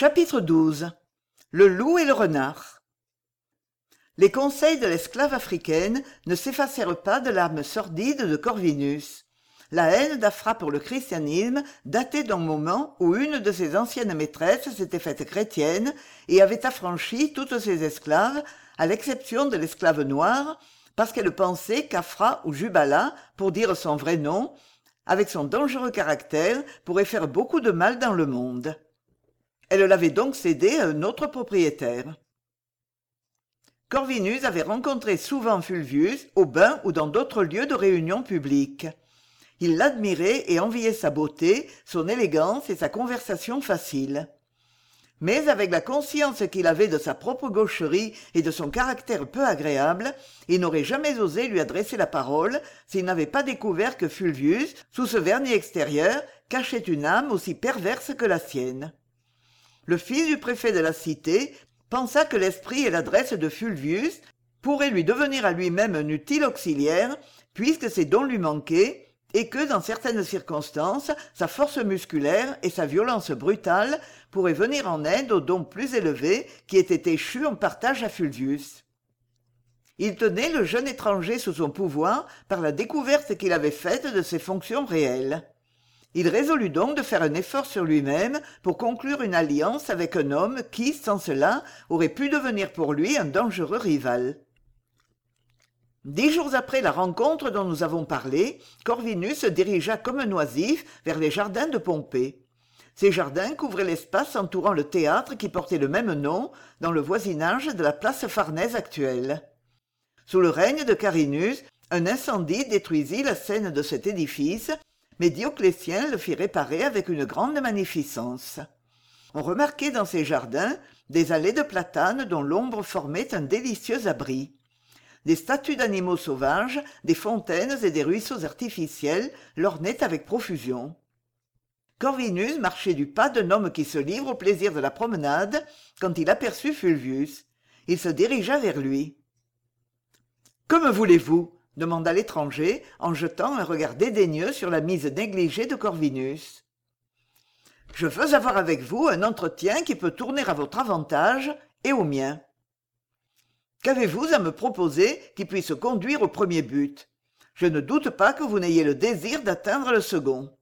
Chapitre 12. Le loup et le renard. Les conseils de l'esclave africaine ne s'effacèrent pas de l'âme sordide de Corvinus. La haine d'Afra pour le christianisme datait d'un moment où une de ses anciennes maîtresses s'était faite chrétienne et avait affranchi toutes ses esclaves, à l'exception de l'esclave noire, parce qu'elle pensait qu'Afra ou Jubala, pour dire son vrai nom, avec son dangereux caractère, pourrait faire beaucoup de mal dans le monde. Elle l'avait donc cédé à un autre propriétaire. Corvinus avait rencontré souvent Fulvius au bain ou dans d'autres lieux de réunion publique. Il l'admirait et enviait sa beauté, son élégance et sa conversation facile. Mais avec la conscience qu'il avait de sa propre gaucherie et de son caractère peu agréable, il n'aurait jamais osé lui adresser la parole s'il n'avait pas découvert que Fulvius, sous ce vernis extérieur, cachait une âme aussi perverse que la sienne. Le fils du préfet de la cité pensa que l'esprit et l'adresse de Fulvius pourraient lui devenir à lui-même un utile auxiliaire, puisque ses dons lui manquaient, et que, dans certaines circonstances, sa force musculaire et sa violence brutale pourraient venir en aide aux dons plus élevés qui étaient échus en partage à Fulvius. Il tenait le jeune étranger sous son pouvoir par la découverte qu'il avait faite de ses fonctions réelles. Il résolut donc de faire un effort sur lui-même pour conclure une alliance avec un homme qui, sans cela, aurait pu devenir pour lui un dangereux rival. 10 jours après la rencontre dont nous avons parlé, Corvinus se dirigea comme un oisif vers les jardins de Pompée. Ces jardins couvraient l'espace entourant le théâtre qui portait le même nom, dans le voisinage de la place Farnèse actuelle. Sous le règne de Carinus, un incendie détruisit la scène de cet édifice, mais Dioclétien le fit réparer avec une grande magnificence. On remarquait dans ces jardins des allées de platanes dont l'ombre formait un délicieux abri. Des statues d'animaux sauvages, des fontaines et des ruisseaux artificiels l'ornaient avec profusion. Corvinus marchait du pas d'un homme qui se livre au plaisir de la promenade quand il aperçut Fulvius. Il se dirigea vers lui. « Que me voulez-vous » demanda l'étranger en jetant un regard dédaigneux sur la mise négligée de Corvinus. « Je veux avoir avec vous un entretien qui peut tourner à votre avantage et au mien. Qu'avez-vous à me proposer qui puisse conduire au premier but? Je ne doute pas que vous n'ayez le désir d'atteindre le second.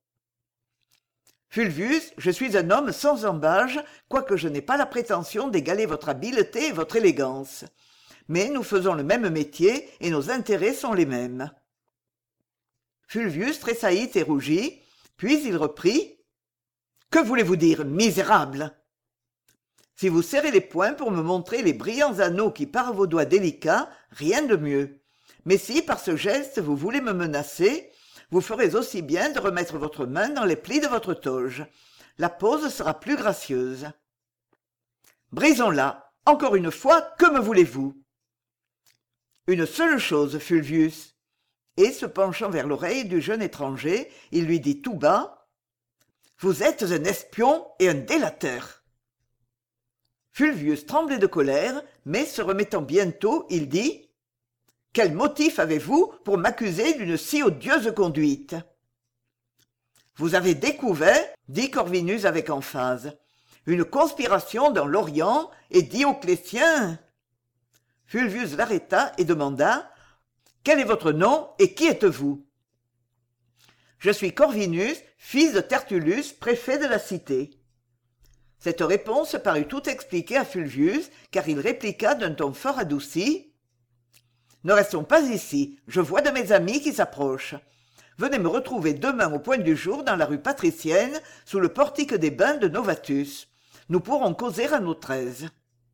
Fulvius, je suis un homme sans embâge, quoique je n'ai pas la prétention d'égaler votre habileté et votre élégance. Mais nous faisons le même métier et nos intérêts sont les mêmes. » Fulvius tressaillit et rougit, puis il reprit. « Que voulez-vous dire, misérable ? Si vous serrez les poings pour me montrer les brillants anneaux qui parent vos doigts délicats, rien de mieux. Mais si par ce geste vous voulez me menacer, vous ferez aussi bien de remettre votre main dans les plis de votre toge. La pose sera plus gracieuse. Brisons-la. Encore une fois, que me voulez-vous ? Une seule chose, Fulvius. » Et, se penchant vers l'oreille du jeune étranger, il lui dit tout bas. « Vous êtes un espion et un délateur. » Fulvius tremblait de colère, mais se remettant bientôt, il dit. « Quel motif avez-vous pour m'accuser d'une si odieuse conduite ?»« Vous avez découvert, dit Corvinus avec emphase, une conspiration dans l'Orient et Dioclétien. » Fulvius l'arrêta et demanda « Quel est votre nom et qui êtes-vous » ?« Je suis Corvinus, fils de Tertullus, préfet de la cité. » Cette réponse parut tout expliquer à Fulvius, car il répliqua d'un ton fort adouci. « Ne restons pas ici, je vois de mes amis qui s'approchent. Venez me retrouver demain au point du jour dans la rue patricienne, sous le portique des bains de Novatus. Nous pourrons causer à notre aise. »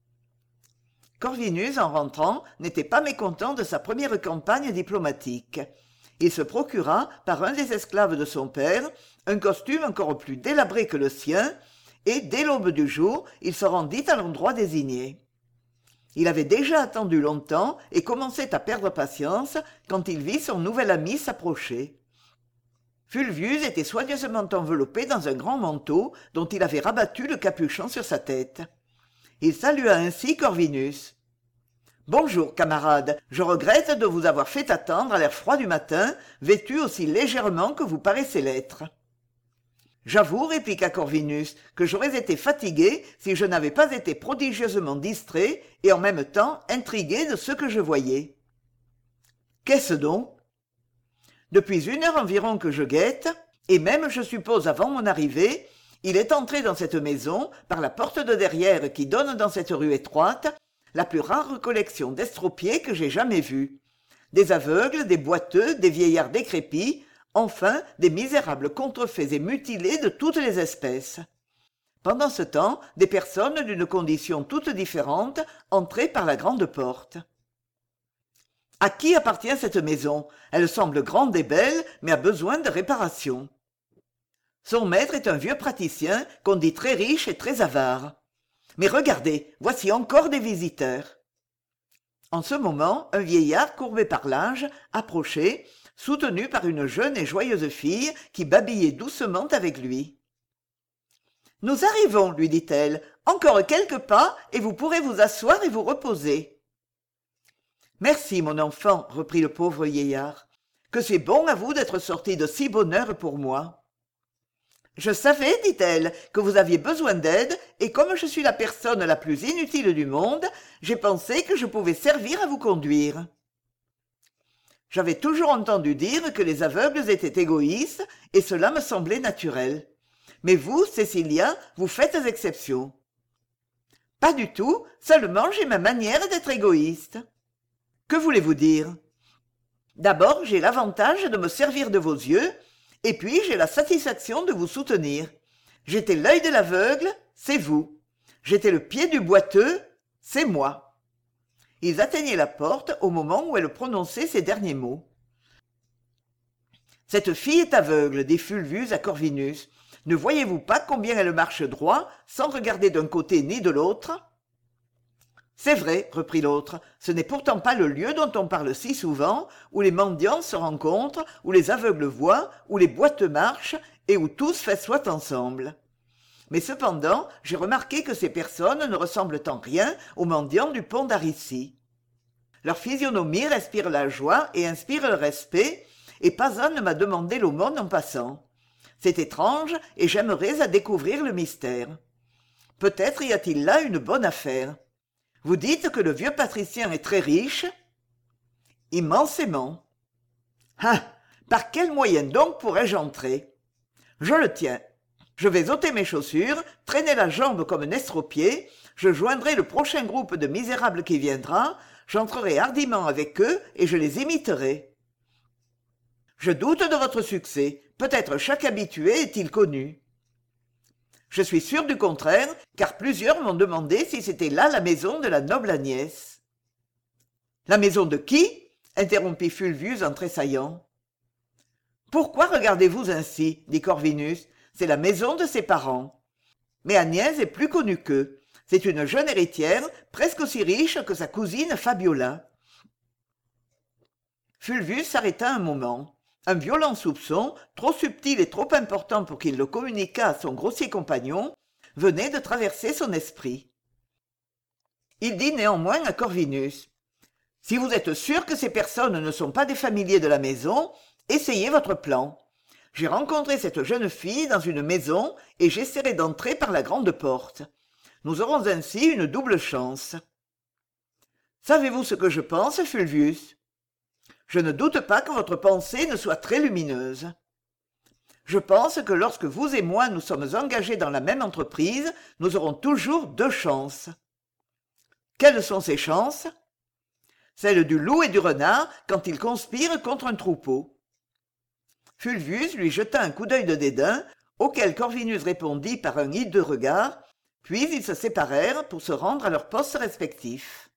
Corvinus, en rentrant, n'était pas mécontent de sa première campagne diplomatique. Il se procura, par un des esclaves de son père, un costume encore plus délabré que le sien, et, dès l'aube du jour, il se rendit à l'endroit désigné. Il avait déjà attendu longtemps et commençait à perdre patience quand il vit son nouvel ami s'approcher. Fulvius était soigneusement enveloppé dans un grand manteau dont il avait rabattu le capuchon sur sa tête. Il salua ainsi Corvinus. « Bonjour, camarade, je regrette de vous avoir fait attendre à l'air froid du matin, vêtu aussi légèrement que vous paraissez l'être. » J'avoue, répliqua Corvinus, que j'aurais été fatigué si je n'avais pas été prodigieusement distrait et en même temps intrigué de ce que je voyais. Qu'est-ce donc? Depuis 1 heure environ que je guette, et même je suppose avant mon arrivée, il est entré dans cette maison, par la porte de derrière qui donne dans cette rue étroite, la plus rare collection d'estropiés que j'ai jamais vue. Des aveugles, des boiteux, des vieillards décrépits, enfin des misérables contrefaits et mutilés de toutes les espèces. Pendant ce temps, des personnes d'une condition toute différente entraient par la grande porte. À qui appartient cette maison? Elle semble grande et belle, mais a besoin de réparation. Son maître est un vieux praticien qu'on dit très riche et très avare. Mais regardez, voici encore des visiteurs. En ce moment, un vieillard courbé par l'âge approchait, soutenu par une jeune et joyeuse fille qui babillait doucement avec lui. « Nous arrivons, lui dit-elle. Encore quelques pas, et vous pourrez vous asseoir et vous reposer. »« Merci, mon enfant, reprit le pauvre vieillard. Que c'est bon à vous d'être sorti de si bonne heure pour moi. »« Je savais, dit-elle, que vous aviez besoin d'aide, et comme je suis la personne la plus inutile du monde, j'ai pensé que je pouvais servir à vous conduire. » J'avais toujours entendu dire que les aveugles étaient égoïstes, et cela me semblait naturel. Mais vous, Cécilia, vous faites exception. Pas du tout, seulement j'ai ma manière d'être égoïste. Que voulez-vous dire? D'abord, j'ai l'avantage de me servir de vos yeux, et puis j'ai la satisfaction de vous soutenir. J'étais l'œil de l'aveugle, c'est vous. J'étais le pied du boiteux, c'est moi. Ils atteignaient la porte au moment où elle prononçait ces derniers mots. « Cette fille est aveugle, dit Fulvius à Corvinus. Ne voyez-vous pas combien elle marche droit, sans regarder d'un côté ni de l'autre ?»« C'est vrai, reprit l'autre, ce n'est pourtant pas le lieu dont on parle si souvent, où les mendiants se rencontrent, où les aveugles voient, où les boiteux marchent, et où tous festoient ensemble. Mais cependant, j'ai remarqué que ces personnes ne ressemblent en rien aux mendiants du pont d'Aricie. Leur physionomie respire la joie et inspire le respect, et pas un ne m'a demandé l'aumône en passant. C'est étrange, et j'aimerais à découvrir le mystère. Peut-être y a-t-il là une bonne affaire. Vous dites que le vieux patricien est très riche? Immensément. Ah! Par quel moyen donc pourrais-je entrer? Je le tiens. Je vais ôter mes chaussures, traîner la jambe comme un estropié, je joindrai le prochain groupe de misérables qui viendra, j'entrerai hardiment avec eux et je les imiterai. Je doute de votre succès, peut-être chaque habitué est-il connu. Je suis sûr du contraire, car plusieurs m'ont demandé si c'était là la maison de la noble Agnès. La maison de qui? Interrompit Fulvius en tressaillant. Pourquoi regardez-vous ainsi? Dit Corvinus. C'est la maison de ses parents. Mais Agnès est plus connue qu'eux. C'est une jeune héritière, presque aussi riche que sa cousine Fabiola. Fulvius s'arrêta un moment. Un violent soupçon, trop subtil et trop important pour qu'il le communiquât à son grossier compagnon, venait de traverser son esprit. Il dit néanmoins à Corvinus: « Si vous êtes sûr que ces personnes ne sont pas des familiers de la maison, essayez votre plan. J'ai rencontré cette jeune fille dans une maison et j'essaierai d'entrer par la grande porte. Nous aurons ainsi une double chance. » Savez-vous ce que je pense, Fulvius? Je ne doute pas que votre pensée ne soit très lumineuse. Je pense que lorsque vous et moi nous sommes engagés dans la même entreprise, nous aurons toujours 2 chances. Quelles sont ces chances? Celles du loup et du renard quand ils conspirent contre un troupeau. Fulvius lui jeta un coup d'œil de dédain, auquel Corvinus répondit par un hideux regard, puis ils se séparèrent pour se rendre à leurs postes respectifs.